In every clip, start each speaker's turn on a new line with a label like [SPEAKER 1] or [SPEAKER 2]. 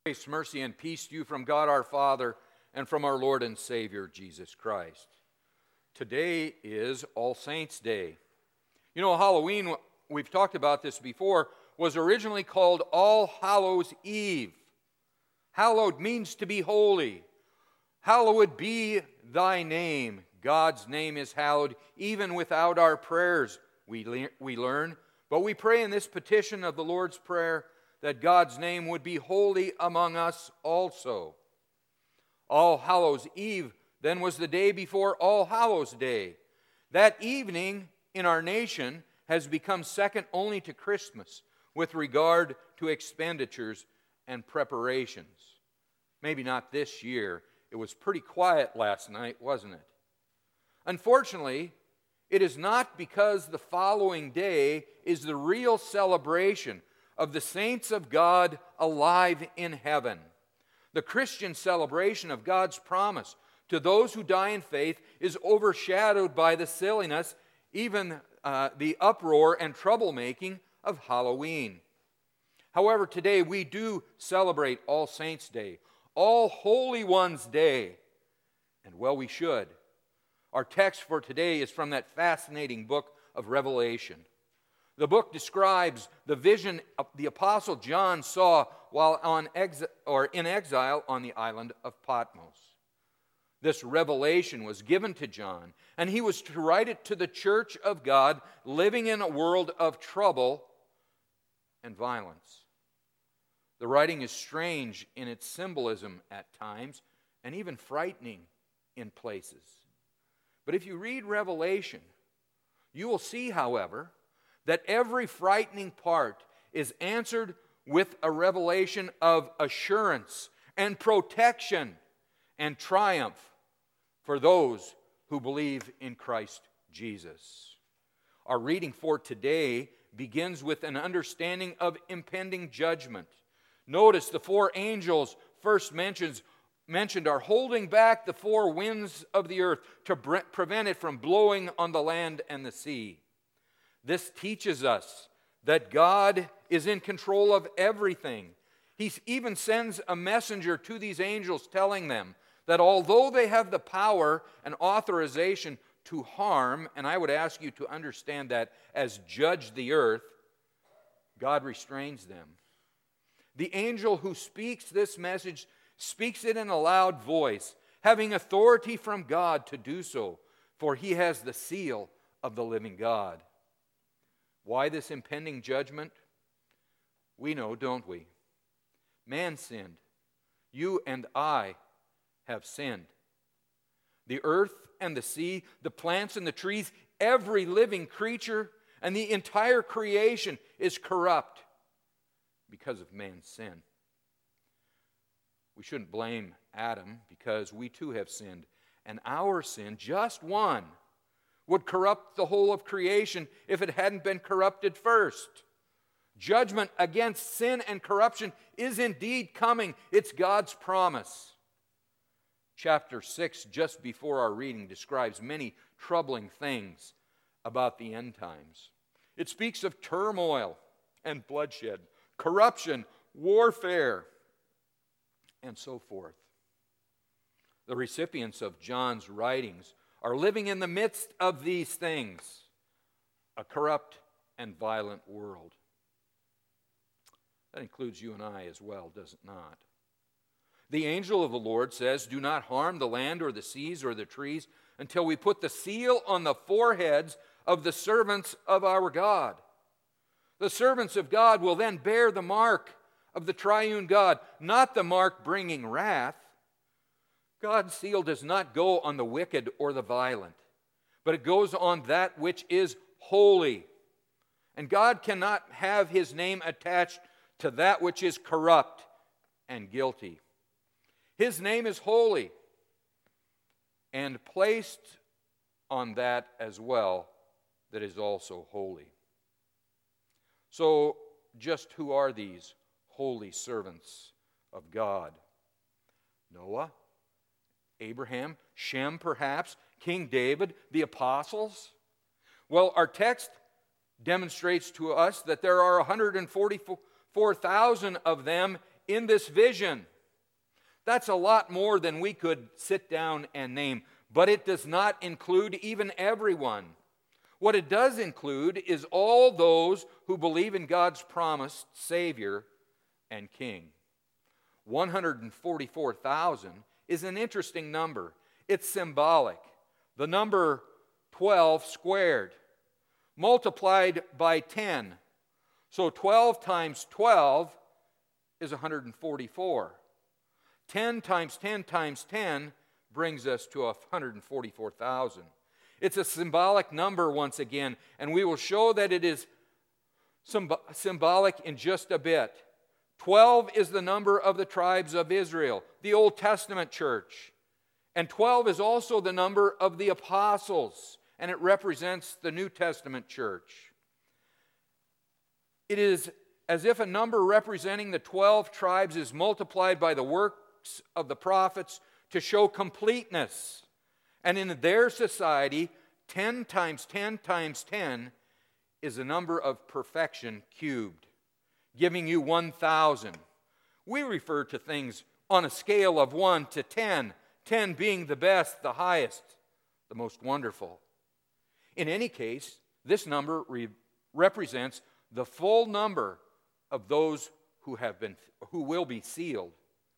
[SPEAKER 1] Grace, mercy, and peace to you from God our Father and from our Lord and Savior, Jesus Christ. Today is All Saints' Day. You know, Halloween, we've talked about this before, was originally called All Hallows' Eve. Hallowed means to be holy. Hallowed be thy name. God's name is hallowed even without our prayers, we learn. But we pray in this petition of the Lord's Prayer that God's name would be holy among us also. All Hallows' Eve then was the day before All Hallows' Day. That evening in our nation has become second only to Christmas with regard to expenditures and preparations. Maybe not this year. It was pretty quiet last night, wasn't it? Unfortunately, it is not because the following day is the real celebration of the saints of God alive in heaven. The Christian celebration of God's promise to those who die in faith is overshadowed by the silliness, even the uproar and troublemaking of Halloween. However, today we do celebrate All Saints' Day, All Holy Ones' Day, and well, we should. Our text for today is from that fascinating book of Revelation. The book describes the vision the Apostle John saw while in exile on the island of Patmos. This revelation was given to John, and he was to write it to the church of God living in a world of trouble and violence. The writing is strange in its symbolism at times, and even frightening in places. But if you read Revelation, you will see, however, that every frightening part is answered with a revelation of assurance and protection and triumph for those who believe in Christ Jesus. Our reading for today begins with an understanding of impending judgment. Notice the four angels first mentioned are holding back the four winds of the earth to prevent it from blowing on the land and the sea. This teaches us that God is in control of everything. He even sends a messenger to these angels telling them that although they have the power and authorization to harm, and I would ask you to understand that as judge the earth, God restrains them. The angel who speaks this message speaks it in a loud voice, having authority from God to do so, for he has the seal of the living God. Why this impending judgment? We know, don't we? Man sinned. You and I have sinned. The earth and the sea, the plants and the trees, every living creature, and the entire creation is corrupt because of man's sin. We shouldn't blame Adam because we too have sinned. And our sin, just one, would corrupt the whole of creation if it hadn't been corrupted first. Judgment against sin and corruption is indeed coming. It's God's promise. Chapter 6, just before our reading, describes many troubling things about the end times. It speaks of turmoil and bloodshed, corruption, warfare, and so forth. The recipients of John's writings are living in the midst of these things, a corrupt and violent world. That includes you and I as well, does it not? The angel of the Lord says, "Do not harm the land or the seas or the trees until we put the seal on the foreheads of the servants of our God." The servants of God will then bear the mark of the triune God, not the mark bringing wrath. God's seal does not go on the wicked or the violent, but it goes on that which is holy. And God cannot have his name attached to that which is corrupt and guilty. His name is holy, and placed on that as well that is also holy. So, just who are these holy servants of God? Noah, Abraham, Shem perhaps, King David, the apostles? Well, our text demonstrates to us that there are 144,000 of them in this vision. That's a lot more than we could sit down and name, but it does not include even everyone. What it does include is all those who believe in God's promised Savior and King. 144,000 is an interesting number. It's symbolic. The number 12 squared, multiplied by 10. So 12 times 12 is 144. 10 times 10 times 10 brings us to 144,000. It's a symbolic number once again, and we will show that it is symbolic in just a bit. 12 is the number of the tribes of Israel, the Old Testament church. And 12 is also the number of the apostles, and it represents the New Testament church. It is as if a number representing the 12 tribes is multiplied by the works of the prophets to show completeness. And in their society, 10 times 10 times 10 is a number of perfection cubed, giving you 1,000. We refer to things on a scale of 1 to 10, 10 being the best, the highest, the most wonderful. In any case, this number represents the full number of those who will be sealed.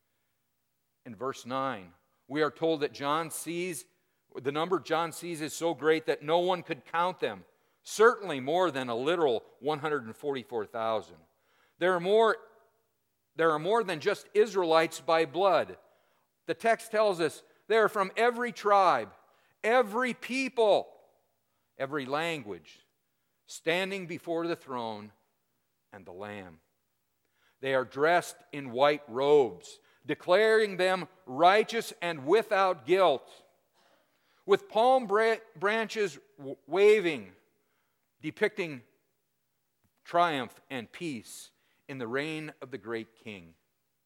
[SPEAKER 1] In verse 9, we are told that the number John sees is so great that no one could count them. Certainly more than a literal 144,000. There are more than just Israelites by blood. The text tells us they are from every tribe, every people, every language, standing before the throne and the Lamb. They are dressed in white robes, declaring them righteous and without guilt, with palm branches waving, depicting triumph and peace in the reign of the great King.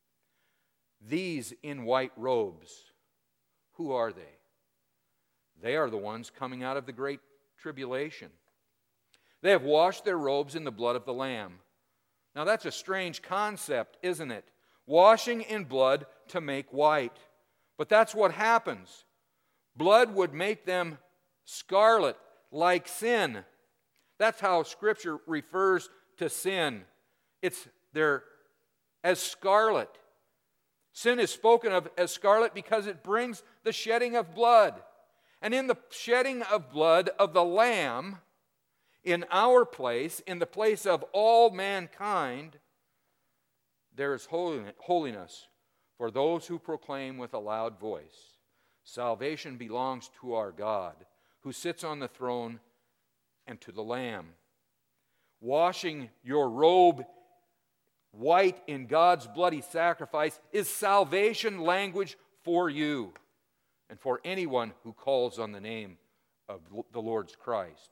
[SPEAKER 1] These in white robes, who are they? They are the ones coming out of the great tribulation. They have washed their robes in the blood of the Lamb. Now that's a strange concept, isn't it? Washing in blood to make white. But that's what happens. Blood would make them scarlet, like sin. That's how Scripture refers to sin. They're as scarlet. Sin is spoken of as scarlet because it brings the shedding of blood. And in the shedding of blood of the Lamb, in our place, in the place of all mankind, there is holiness for those who proclaim with a loud voice. Salvation belongs to our God, who sits on the throne, and to the Lamb. Washing your robe white in God's bloody sacrifice is salvation language for you and for anyone who calls on the name of the Lord's Christ.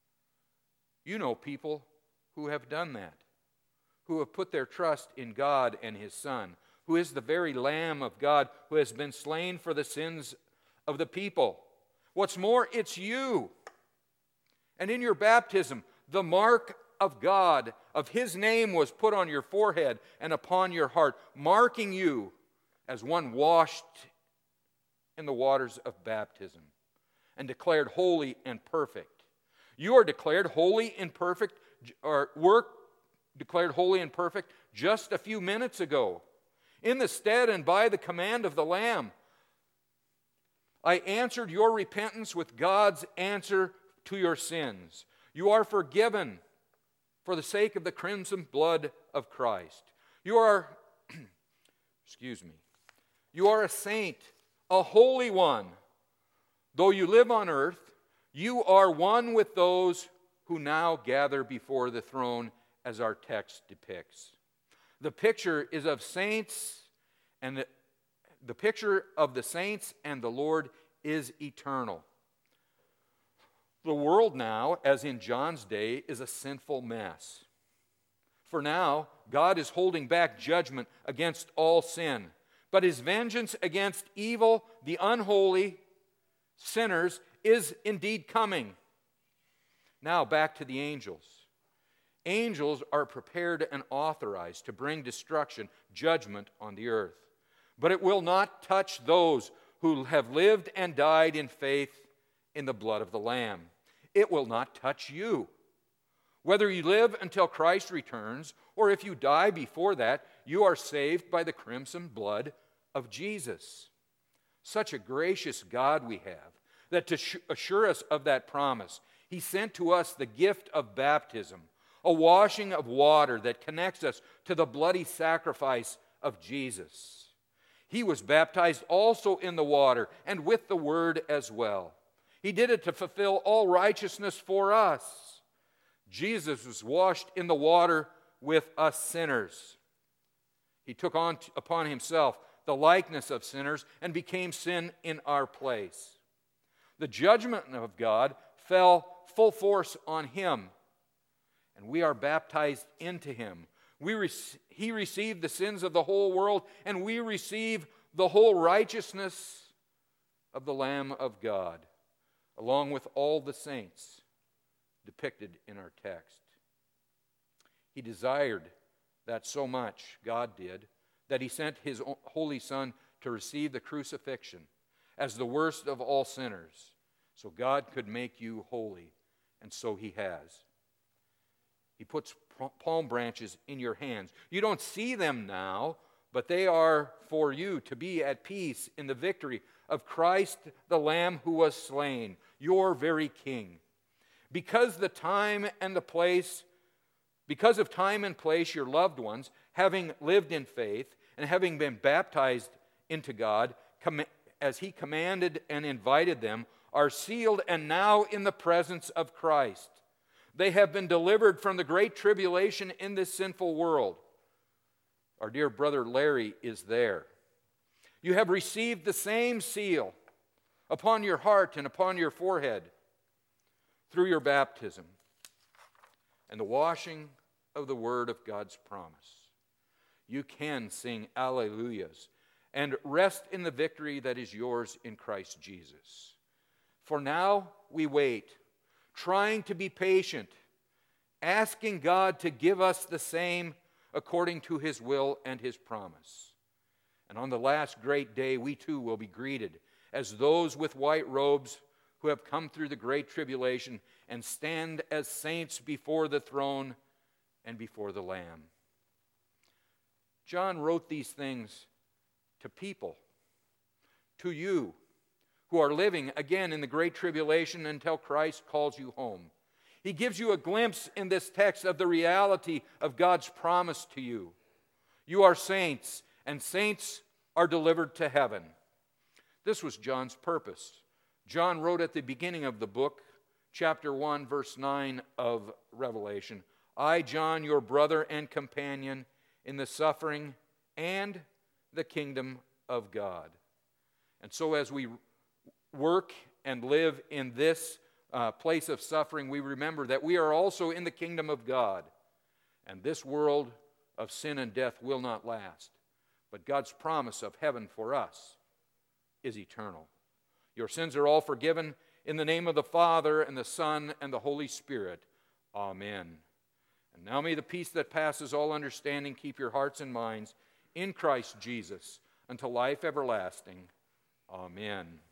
[SPEAKER 1] You know people who have done that, who have put their trust in God and His Son, who is the very Lamb of God who has been slain for the sins of the people. What's more, it's you. And in your baptism, the mark of God, of His name, was put on your forehead and upon your heart, marking you as one washed in the waters of baptism and declared holy and perfect. You are declared holy and perfect, or were declared holy and perfect just a few minutes ago. In the stead and by the command of the Lamb, I answered your repentance with God's answer to your sins. You are forgiven for the sake of the crimson blood of Christ. You are, you are a saint, a holy one. Though you live on earth, you are one with those who now gather before the throne, as our text depicts. The picture is of saints, and the picture of the saints and the Lord is eternal. The world now, as in John's day, is a sinful mess. For now, God is holding back judgment against all sin, but His vengeance against evil, the unholy, sinners, is indeed coming. Now back to the angels. Angels are prepared and authorized to bring destruction, judgment on the earth. But it will not touch those who have lived and died in faith in the blood of the Lamb. It will not touch you. Whether you live until Christ returns, or if you die before that, you are saved by the crimson blood of Jesus. Such a gracious God we have, that to assure us of that promise, He sent to us the gift of baptism, a washing of water that connects us to the bloody sacrifice of Jesus. He was baptized also in the water and with the word as well. He did it to fulfill all righteousness for us. Jesus was washed in the water with us sinners. He took upon Himself the likeness of sinners and became sin in our place. The judgment of God fell full force on Him, and we are baptized into Him. He received the sins of the whole world, and we receive the whole righteousness of the Lamb of God, along with all the saints depicted in our text. He desired that so much, God did, that He sent His Holy Son to receive the crucifixion as the worst of all sinners, so God could make you holy, and so He has. He puts palm branches in your hands. You don't see them now, but they are for you to be at peace in the victory of Christ the Lamb who was slain, your very King. Because of time and place, your loved ones, having lived in faith and having been baptized into God, as He commanded and invited them, are sealed and now in the presence of Christ. They have been delivered from the great tribulation in this sinful world. Our dear brother Larry is there. You have received the same seal upon your heart and upon your forehead through your baptism and the washing of the word of God's promise. You can sing alleluias and rest in the victory that is yours in Christ Jesus. For now we wait, trying to be patient, asking God to give us the same according to His will and His promise. And on the last great day, we too will be greeted as those with white robes who have come through the great tribulation and stand as saints before the throne and before the Lamb. John wrote these things to people, to you, who are living again in the great tribulation until Christ calls you home. He gives you a glimpse in this text of the reality of God's promise to you. You are saints, and saints are delivered to heaven. This was John's purpose. John wrote at the beginning of the book, chapter 1, verse 9 of Revelation, I, John, your brother and companion in the suffering and the kingdom of God. And so as we work and live in this place of suffering, we remember that we are also in the kingdom of God. And this world of sin and death will not last. But God's promise of heaven for us is eternal. Your sins are all forgiven in the name of the Father and the Son and the Holy Spirit. Amen. And now may the peace that passes all understanding keep your hearts and minds in Christ Jesus unto life everlasting. Amen.